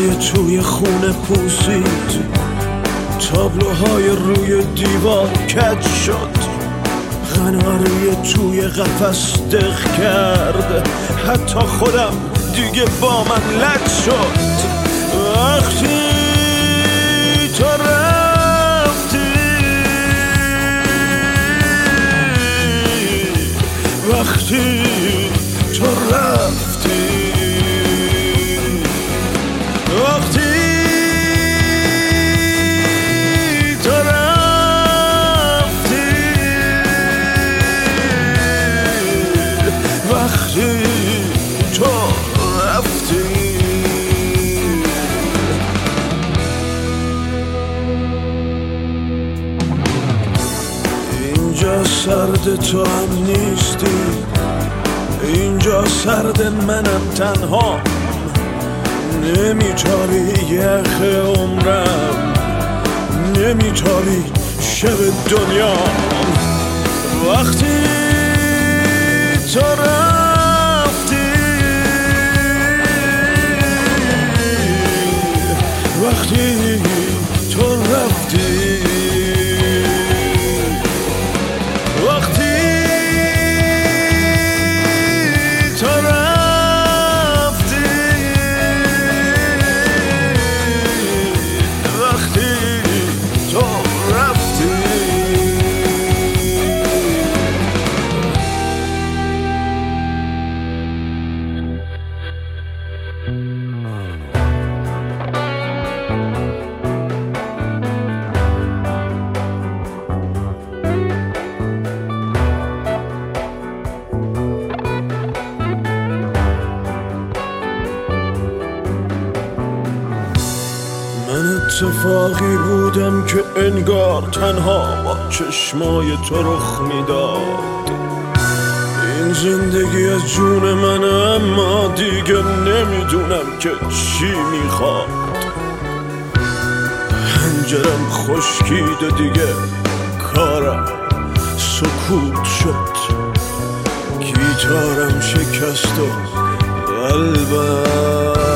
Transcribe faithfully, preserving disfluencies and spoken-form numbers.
قناری توی خونه پوسید، تابلوهای روی دیوار کج شد، قناری توی قفس دق کرد، حتی خودم دیگه با من لج شد. وقتی تو رفتی، وقتی تو رفتی، وقتی تو رفتی، وقتی تو رفتی. اینجا سرد تو هم نیستی، اینجا سرد منم تنها، نمیتابی یخ عمرم، نمیتابی شب دنیا. وقتی تو رفتی، وقتی تو رفتی، وقتی تو رفتی، وقتی تو رفتی. من اتفاقی بودم که انگار تنها با چشمای تو رخ میداد. این زندگی از جون من، اما دیگه نمیدونم که چی میخواد. پنجرم خشکید و دیگه کارم سکوت شد، گیتارم شکست و قلبم